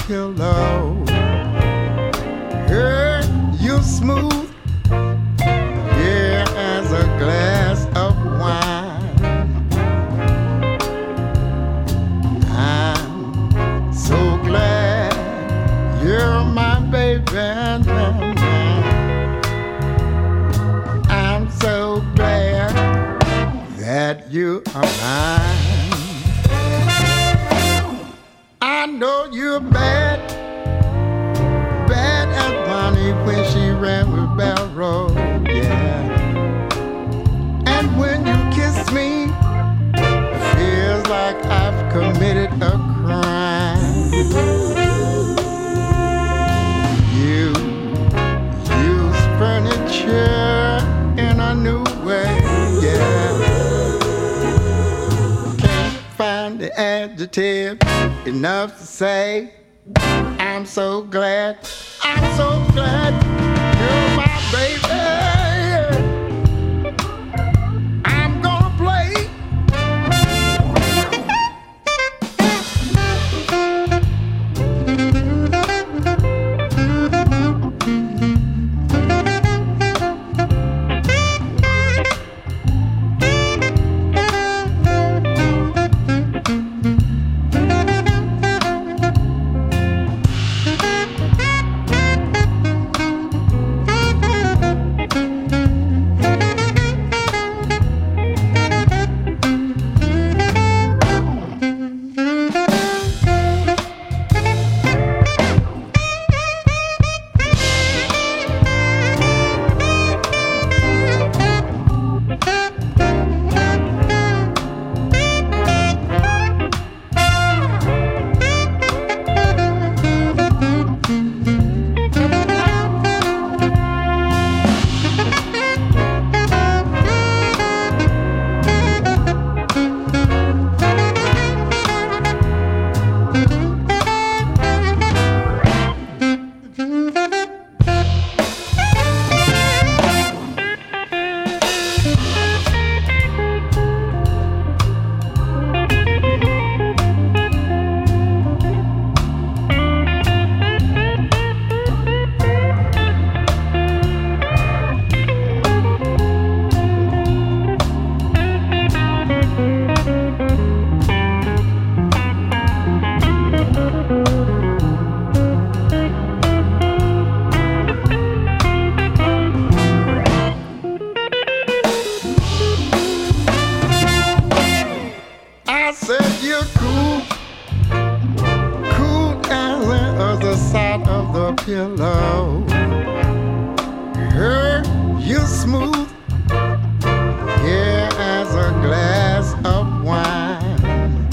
pillow. Girl, you're smooth, yeah, as a glass of wine. I'm so glad you're my baby. I'm so glad that you are mine. I know you're bad, bad as Bonnie when she ran with Barrow, yeah. And when you kiss me, feels like I've committed a crime. You use furniture in a new way, yeah. Can't find the adjective enough to say I'm so glad you're my baby. I'm gonna play. I said you're cool, cool as the other side of the pillow. Girl, you're smooth, yeah, as a glass of wine.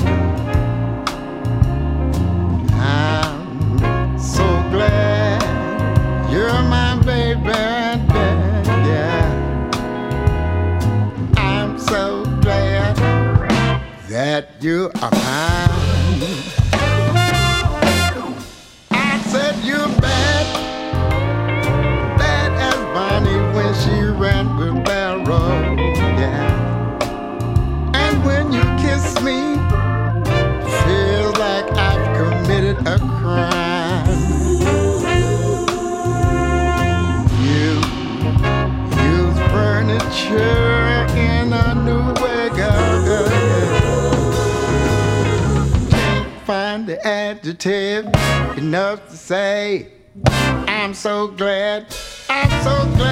I'm so glad you're my baby, yeah. I'm so glad that you are mine. I said you're bad, bad as Bonnie when she ran with Barrow, yeah. And when you kiss me, feels like I've committed a crime. You use furniture in a new way, girl. Find the adjective enough to say I'm so glad